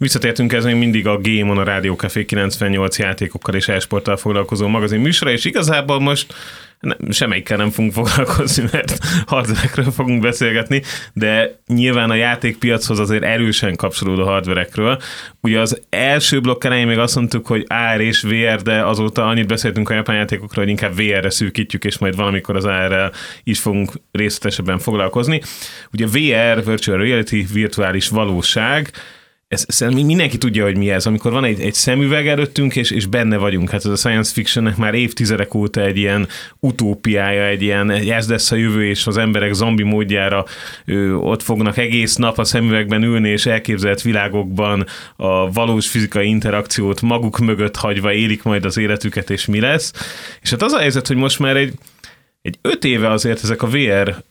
Visszatértünk, ez még mindig a Game On, a Rádió Café 98 játékokkal és e-sporttal foglalkozó magazin műsora, és igazából most semmelyikkel nem fogunk foglalkozni, mert hardverekről fogunk beszélgetni, de nyilván a játékpiachoz azért erősen kapcsolódó hardverekről. Ugye az első blokk elején még azt mondtuk, hogy AR és VR, de azóta annyit beszéltünk a japán játékokról, hogy inkább VR-re szűkítjük, és majd valamikor az AR-rel is fogunk részletesebben foglalkozni. Ugye VR, Virtual Reality, virtuális valóság, mindenki tudja, hogy mi ez, amikor van egy szemüveg előttünk, és benne vagyunk. Hát ez a science fictionnek már évtizedek óta egy ilyen utópiája, egy ilyen ez lesz a jövő, és az emberek zombi módjára ott fognak egész nap a szemüvegben ülni, és elképzelt világokban a valós fizikai interakciót maguk mögött hagyva élik majd az életüket, és mi lesz. És hát az a helyzet, hogy most már egy 5 éve azért ezek a VR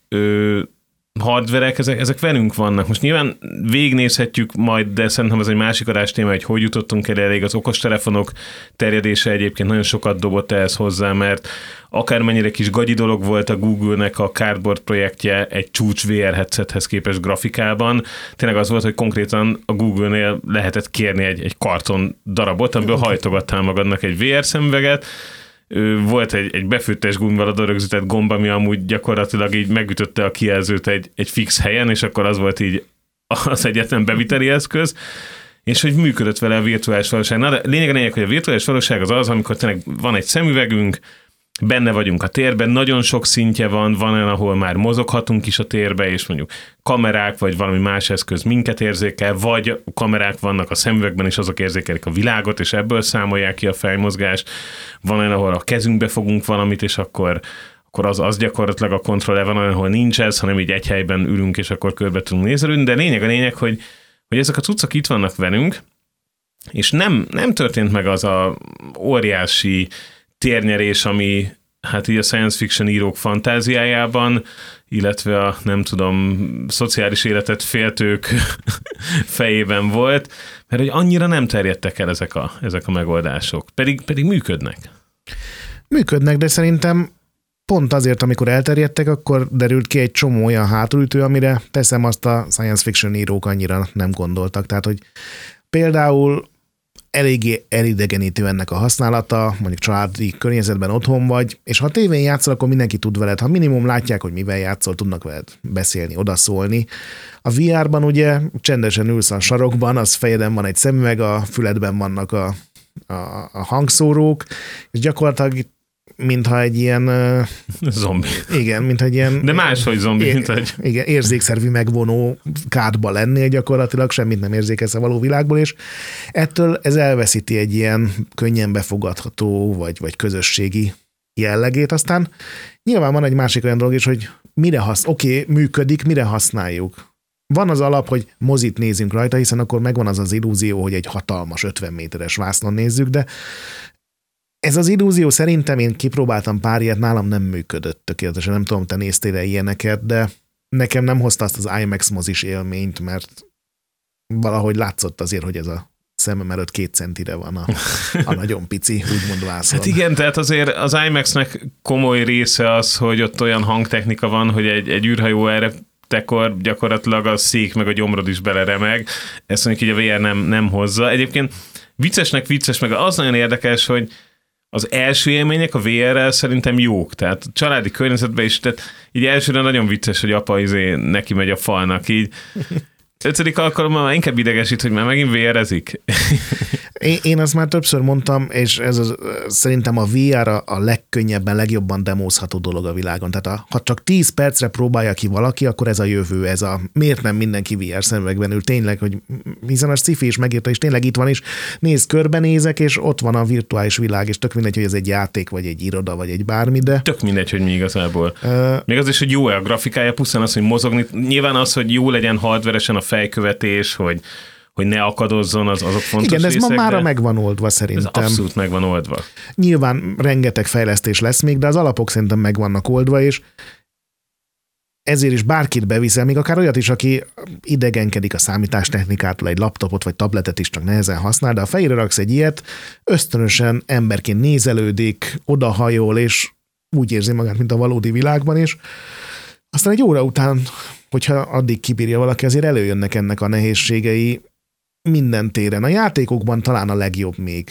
hardverek, ezek velünk vannak. Most nyilván végignézhetjük majd, de szerintem ez egy másik adás téma, hogy jutottunk el elég. Az okostelefonok terjedése egyébként nagyon sokat dobott ehhez hozzá, mert akármennyire kis gagyi dolog volt a Google-nek a Cardboard projektje egy csúcs VR headsethez képest grafikában, tényleg az volt, hogy konkrétan a Google-nél lehetett kérni egy karton darabot, amiből hajtogattál magadnak egy VR szemüveget. Volt egy befőttes gumival rögzített gomb, ami amúgy gyakorlatilag így megütötte a kijelzőt egy fix helyen, és akkor az volt így az egyetlen beviteli eszköz, és hogy működött vele a virtuális valóság. Na, de lényeg, hogy a virtuális valóság az, amikor tényleg van egy szemüvegünk, benne vagyunk a térben, nagyon sok szintje van olyan, ahol már mozoghatunk is a térbe, és mondjuk kamerák, vagy valami más eszköz minket érzékel, vagy kamerák vannak a szemüvegben, és azok érzékelik a világot, és ebből számolják ki a fejmozgást. Van olyan, ahol a kezünkbe fogunk valamit, és akkor az gyakorlatilag a kontroller, van olyan, ahol nincs ez, hanem így egy helyben ülünk, és akkor körbe tudunk nézelődni, de lényeg, hogy ezek a cuccok itt vannak velünk, és nem történt meg az a óriási térnyerés, ami hát így a science fiction írók fantáziájában, illetve a nem tudom, szociális életet féltők fejében volt, mert hogy annyira nem terjedtek el ezek a megoldások. Pedig működnek. Működnek, de szerintem pont azért, amikor elterjedtek, akkor derült ki egy csomó olyan hátulütő, amire teszem azt a science fiction írók annyira nem gondoltak. Tehát, hogy például eléggé elidegenítő ennek a használata, mondjuk családi környezetben otthon vagy, és ha tévén játszol, akkor mindenki tud veled, ha minimum látják, hogy mivel játszol, tudnak veled beszélni, odaszólni. A VR-ban ugye csendesen ülsz a sarokban, az fejeden van egy szemüveg, a füledben vannak a hangszórók, és gyakorlatilag mintha egy ilyen... Zombi. Igen, mintha egy ilyen... De máshogy zombi, mint egy... Igen, érzékszervi megvonó kádba lennél gyakorlatilag, semmit nem érzékelsz a való világból, és ettől ez elveszíti egy ilyen könnyen befogadható, vagy közösségi jellegét. Aztán nyilván van egy másik olyan dolog is, hogy működik, mire használjuk. Van az alap, hogy mozit nézünk rajta, hiszen akkor megvan az illúzió, hogy egy hatalmas 50 méteres vásznon nézzük, de ez az illúzió szerintem, én kipróbáltam pár ilyet, nálam nem működött tökéletesen, nem tudom, te néztél ilyeneket, de nekem nem hozta azt az IMAX mozis élményt, mert valahogy látszott azért, hogy ez a szemem előtt 2 centire van a nagyon pici, úgymond vászon. Hát igen, tehát azért az IMAX-nek komoly része az, hogy ott olyan hangtechnika van, hogy egy űrhajó erre tekor gyakorlatilag a szék meg a gyomrod is beleremeg. Ezt mondjuk így a VR nem hozza. Egyébként vicces, meg az nagyon érdekes, hogy az első élmények a VR-rel szerintem jók, tehát családi környezetben is, tehát így elsőre nagyon vicces, hogy apa neki megy a falnak, így 5. alkalommal már inkább idegesít, hogy már megint VR-ezik. Én azt már többször mondtam, és szerintem a VR a legkönnyebben, legjobban demózható dolog a világon. Tehát ha csak 10 percre próbálja ki valaki, akkor ez a jövő, miért nem mindenki VR szemüvegben ül, tényleg, hogy hiszen a sci-fi is megírta, és tényleg itt van is, körbenézek, és ott van a virtuális világ, és tök mindegy, hogy ez egy játék, vagy egy iroda, vagy egy bármi, de... Tök mindegy, hogy mi igazából. Még az is, hogy jó-e a grafikája, pusztán az, hogy mozogni. Nyilván az, hogy jó legyen hardveresen a fejkövetés, hogy ne akadozzon, azok fontos részek. Igen, ez részek, ma mára megvan oldva szerintem. Ez abszolút megvan oldva. Nyilván rengeteg fejlesztés lesz még, de az alapok szerintem meg vannak oldva, és ezért is bárkit beviszel, még akár olyat is, aki idegenkedik a számítástechnikától, egy laptopot vagy tabletet is csak nehezen használ, de ha fejére raksz egy ilyet, ösztönösen emberként nézelődik, odahajol, és úgy érzi magát, mint a valódi világban is. Aztán egy óra után, hogyha addig kibírja valaki, azért előjönnek ennek a nehézségei. minden téren. A játékokban talán a legjobb még.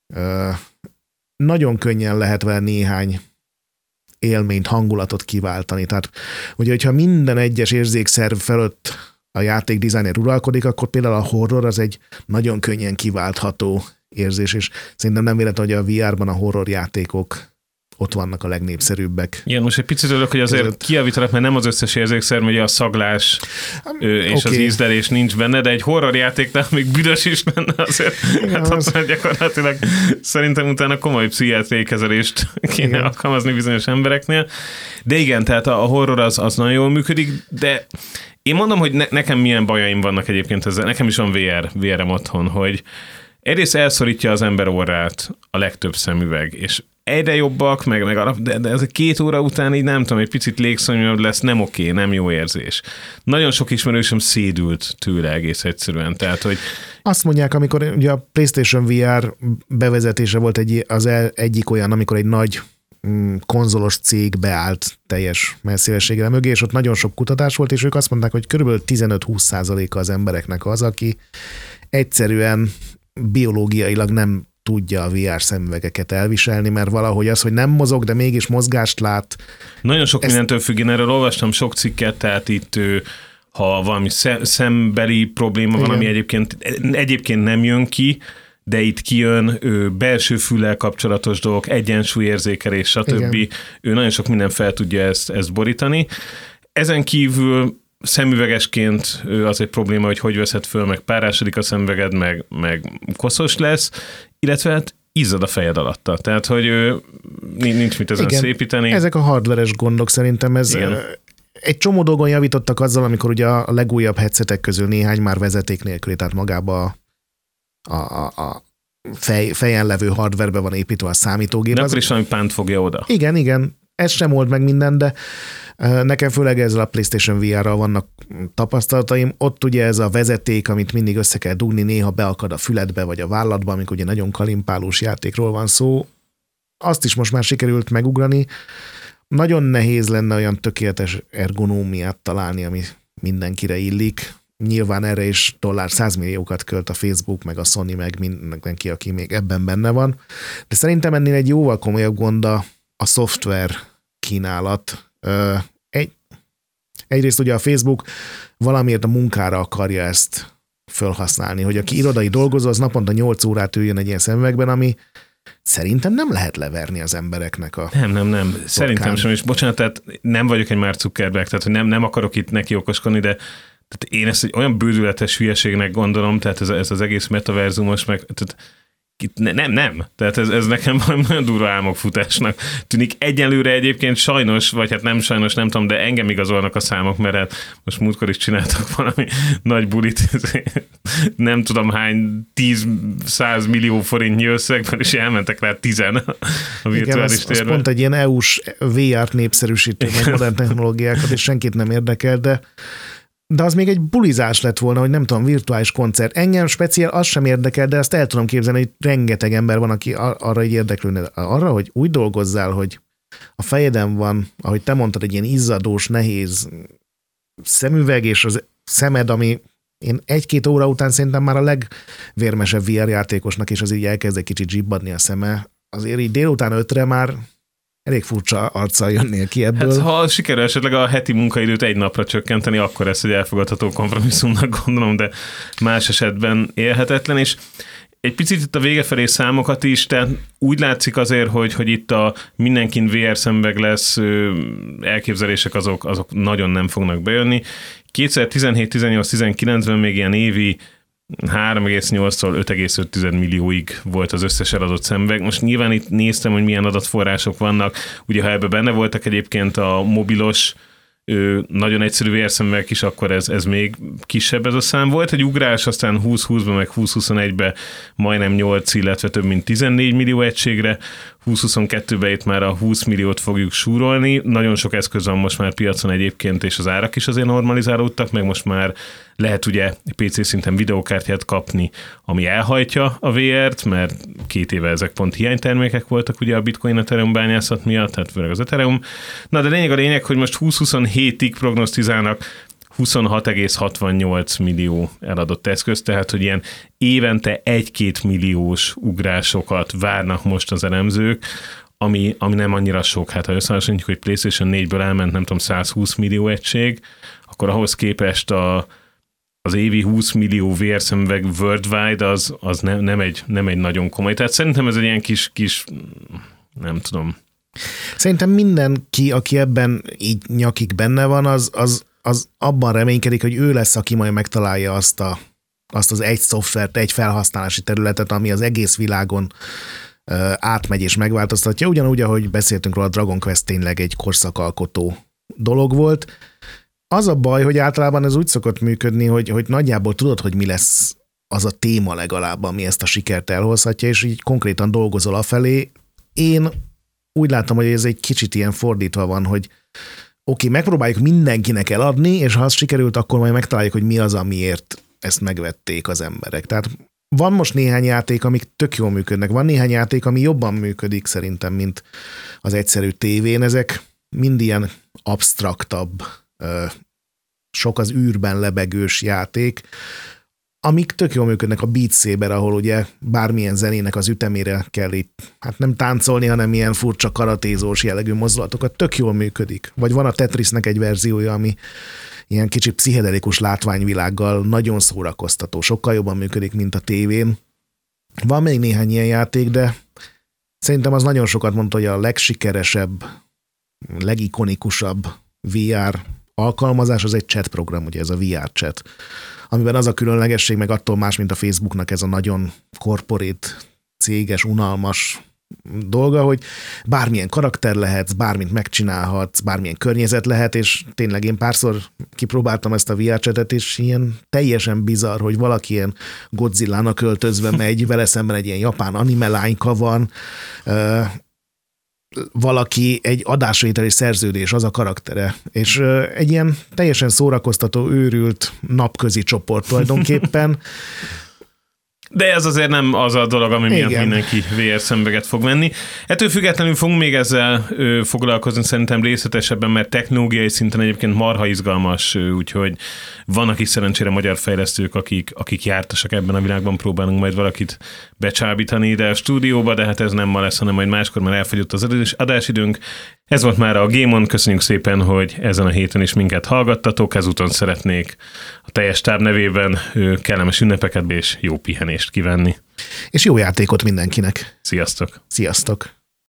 Nagyon könnyen lehet vele néhány élményt, hangulatot kiváltani. Tehát, ugye, hogyha minden egyes érzékszerv felett a játék designer uralkodik, akkor például a horror az egy nagyon könnyen kiváltható érzés, és szerintem nem véletlen, hogy a VR-ban a horror játékok ott vannak a legnépszerűbbek. Igen, most egy picit örülök, hogy azért kijavítanak, mert nem az összes érzékszerv, ugye a szaglás és az ízlelés nincs benne, de egy horrorjátéknál még büdös is benne azért. Igen, hát gyakorlatilag szerintem utána komoly pszichiátriai kezelést kéne alkalmazni bizonyos embereknél. De igen, tehát a horror az nagyon jól működik, de én mondom, hogy nekem milyen bajaim vannak egyébként ezzel. Nekem is van VR-em otthon, hogy egyrészt elszorítja az ember orrát a legtöbb szemüveg, és egyre jobbak, de ez a 2 óra után így nem tudom, egy picit légszomjabb lesz, nem oké, nem jó érzés. Nagyon sok ismerősöm szédült tőle egész egyszerűen, tehát, hogy... Azt mondják, amikor ugye a PlayStation VR bevezetése volt egyik olyan, amikor egy nagy konzolos cég beállt teljes messzélességre mögé, és ott nagyon sok kutatás volt, és ők azt mondták, hogy körülbelül 15-20% az embereknek az, aki egyszerűen biológiailag nem tudja a VR szemüvegeket elviselni, mert valahogy az, hogy nem mozog, de mégis mozgást lát. Nagyon sok mindentől függ, én erről olvastam sok cikket, tehát itt ha valami szembeli probléma van, ami egyébként nem jön ki, de itt kijön belső füllel kapcsolatos dolgok, egyensúlyérzékelés, stb. Igen. Ő nagyon sok minden fel tudja ezt borítani. Ezen kívül szemüvegesként az egy probléma, hogy veszed föl, meg párásodik a szemüveged, meg koszos lesz, illetve hát izzad a fejed alatta. Tehát, hogy nincs mit ezen szépíteni. Ezek a hardveres gondok szerintem egy csomó dolgon javítottak azzal, amikor ugye a legújabb headsetek közül néhány már vezeték nélküli, tehát magába a fejen levő hardverbe van építve a számítógép. De akkor is valami pánt fogja oda. Igen. Ez sem old meg minden, de nekem főleg ezzel a PlayStation VR-ral vannak tapasztalataim. Ott ugye ez a vezeték, amit mindig össze kell dugni, néha beakad a füledbe vagy a vállatba, amikor ugye nagyon kalimpálós játékról van szó. Azt is most már sikerült megugrani. Nagyon nehéz lenne olyan tökéletes ergonómiát találni, ami mindenkire illik. Nyilván erre is $100 milliókat költ a Facebook, meg a Sony, meg mindenki, aki még ebben benne van. De szerintem ennél egy jóval komolyabb gond a szoftver kínálat. Egyrészt ugye a Facebook valamiért a munkára akarja ezt felhasználni, hogy aki irodai dolgozó, az naponta 8 órát üljön egy ilyen szemüvegben, ami szerintem nem lehet leverni az embereknek a Nem. Szerintem sem, és bocsánat, tehát nem vagyok egy Mark Zuckerberg, tehát hogy nem akarok itt neki okoskodni, de tehát én ezt egy olyan bődületes hülyeségnek gondolom, tehát ez az egész metaverzumos, meg tehát nem. Tehát ez nekem nagyon durva álmokfutásnak tűnik. Egyelőre egyébként sajnos, vagy hát nem sajnos, nem tudom, de engem igazolnak a számok, mert hát most múltkor is csináltak valami nagy bulit, nem tudom hány 10-100 millió forintnyi összegben, és elmentek rá 10 a virtuális térben. Az pont egy ilyen EU-s VR-t népszerűsítő, meg modern technológiákat, és senkit nem érdekel, de az még egy bulizás lett volna, hogy nem tudom, virtuális koncert. Engem speciál az sem érdekel, de azt el tudom képzelni, hogy rengeteg ember van, aki arra így érdeklődne. Arra, hogy úgy dolgozzál, hogy a fejeden van, ahogy te mondtad, egy ilyen izzadós, nehéz szemüveg, és az szemed, ami én 1-2 óra után szerintem már a legvérmesebb VR játékosnak is az így elkezd egy kicsit zsibbadni a szeme. Azért így délután 5-re már elég furcsa arccal jönnél ki ebből. Hát, ha sikerül esetleg a heti munkaidőt 1 napra csökkenteni, akkor ez egy elfogadható kompromisszumnak gondolom, de más esetben élhetetlen, és egy picit itt a vége felé számokat is, tehát úgy látszik azért, hogy itt a mindenkin VR szemüveg lesz, elképzelések azok nagyon nem fognak bejönni. 2017, 18, 19-ben még ilyen évi 3,8-tól 5,5 millióig volt az összes eladott szemüveg. Most nyilván itt néztem, hogy milyen adatforrások vannak. Ugye, ha ebben benne voltak egyébként a mobilos, nagyon egyszerű VR szemüveg is, akkor ez még kisebb ez a szám. Volt egy ugrás, aztán 2020-ban, meg 2021-ben majdnem 8, illetve több mint 14 millió egységre. 2022-ben itt már a 20 milliót fogjuk súrolni. Nagyon sok eszköz van most már piacon egyébként, és az árak is azért normalizálódtak, meg most már lehet ugye PC szinten videókártyát kapni, ami elhajtja a VR-t, mert 2 éve ezek pont hiánytermékek voltak ugye a Bitcoin Ethereum bányászat miatt, tehát főleg az Ethereum. Na de lényeg, hogy most 2027-ig prognosztizálnak 26,68 millió eladott eszköz, tehát hogy ilyen évente 1-2 milliós ugrásokat várnak most az elemzők, ami nem annyira sok. Hát ha összehasonlítjuk, hogy PlayStation 4-ből elment, nem tudom, 120 millió egység, akkor ahhoz képest az évi 20 millió vérszemüveg worldwide az nem egy nagyon komoly. Tehát szerintem ez egy ilyen kis nem tudom. Szerintem mindenki, aki ebben így nyakig benne van, az abban reménykedik, hogy ő lesz, aki majd megtalálja azt az egy szoftvert, egy felhasználási területet, ami az egész világon átmegy és megváltoztatja. Ugyanúgy, ahogy beszéltünk róla, a Dragon Quest tényleg egy korszakalkotó dolog volt. Az a baj, hogy általában ez úgy szokott működni, hogy nagyjából tudod, hogy mi lesz az a téma legalább, ami ezt a sikert elhozhatja, és így konkrétan dolgozol afelé. Én úgy látom, hogy ez egy kicsit ilyen fordítva van, hogy oké, megpróbáljuk mindenkinek eladni, és ha az sikerült, akkor majd megtaláljuk, hogy mi az, amiért ezt megvették az emberek. Tehát van most néhány játék, amik tök jól működnek. Van néhány játék, ami jobban működik szerintem, mint az egyszerű tévén. Ezek mind ilyen absztraktabb, sok az űrben lebegős játék, amik tök jól működnek. A Beat Saber, ahol ugye bármilyen zenének az ütemére kell itt, hát nem táncolni, hanem ilyen furcsa karatézós jellegű mozdulatokat, tök jól működik. Vagy van a Tetrisnek egy verziója, ami ilyen kicsi pszichedelikus látványvilággal nagyon szórakoztató, sokkal jobban működik, mint a tévén. Van még néhány ilyen játék, de szerintem az nagyon sokat mondta, hogy a legsikeresebb, legikonikusabb VR alkalmazás az egy chat program, ugye ez a VR chat, amiben az a különlegesség, meg attól más, mint a Facebooknak ez a nagyon corporate, céges, unalmas dolga, hogy bármilyen karakter lehetsz, bármit megcsinálhatsz, bármilyen környezet lehet, és tényleg én párszor kipróbáltam ezt a VR chatet, és ilyen teljesen bizarr, hogy valaki ilyen Godzillának öltözve megy, vele szemben egy ilyen japán anime lányka van, valaki egy adásvételi szerződés, az a karaktere, és egy ilyen teljesen szórakoztató, őrült napközi csoport tulajdonképpen. De ez azért nem az a dolog, ami miatt mindenki VR szemüveget fog venni. Ettől függetlenül fogunk még ezzel foglalkozni szerintem részletesebben, mert technológiai szinten egyébként marha izgalmas, úgyhogy vannak is szerencsére magyar fejlesztők, akik jártasak ebben a világban, próbálunk majd valakit becsábítani ide a stúdióba, de hát ez nem ma lesz, hanem majd máskor, mert elfogyott az adásidőnk. Ez volt már a Game On, köszönjük szépen, hogy ezen a héten is minket hallgattatok, ezúton szeretnék a teljes táb nevében kellemes ünnepeket és jó pihenést kívánni. És jó játékot mindenkinek. Sziasztok! Sziasztok!